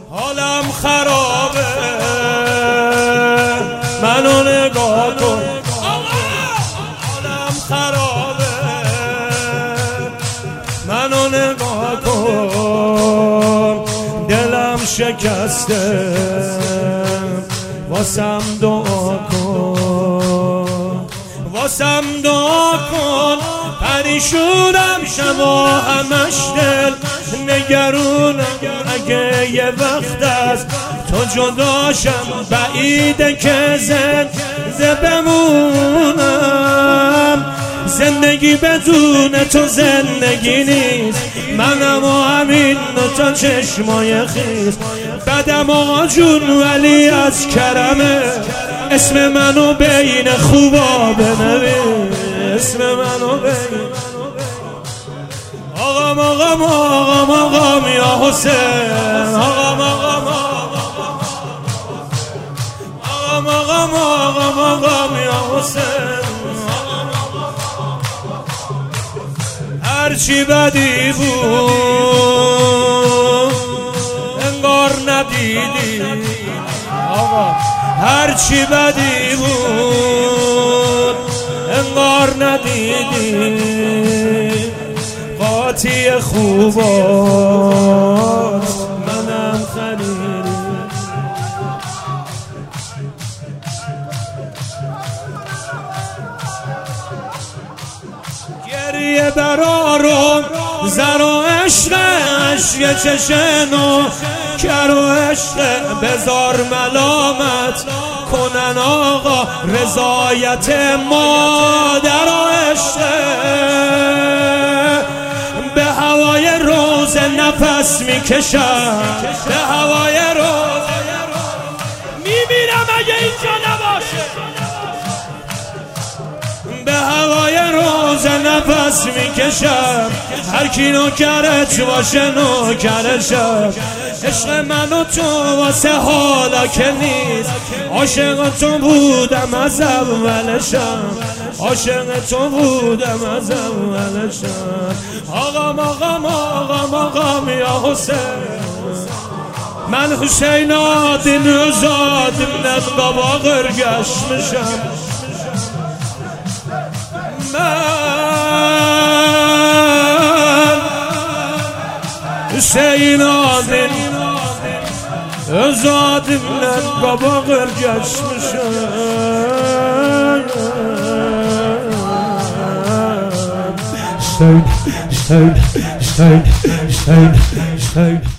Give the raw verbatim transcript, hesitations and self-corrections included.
حالم خرابه منو نگاه کن، حالم خرابه منو نگاه کن، دلم شکسته واسم دعا کن، واسم دعا کن. پریشونم شما همش دل نگرونم، اگه یه وقت از تو جداشم بعیده که زنده بمونم. زندگی بدون تو زندگی نیست، منم و همین تا چشمای خیز. بدم آقا جون ولی از کرمه، اسم منو بین خوبا بنویس، اسم منو بین آقام آقام آقام آقام یا حسین، آقام آقام آقام آقام آقام آقام یا حسین. هرچی بدی بود انگار ندیدی آقا، هرچی بدی بود انگار ندیدی. قاطی خوبات منم خریدی. گریه برارم زر و عشق، عشق چشنو کر و عشق. بزار ملامت کنن آقا رضایت مادر و عشق. به هوای روز نفس میکشم، به هوای روز میمیرم اگه اینجا نباشه. به هوای روز نفس میکشم، هر کی نوکرت باشه نوکرشم. عشق من و تو واسه حالا که نیست، عاشق تو بودم از اولشم، عاشق تو بودم از اولشم. آقام آقام آقام آقام یا حسین، من حسین آدین زادیم نبا باقر گشمشم. من حسین آدین زادیم نبا باقر گشمشم. Stone, stone, stone, stone, stone.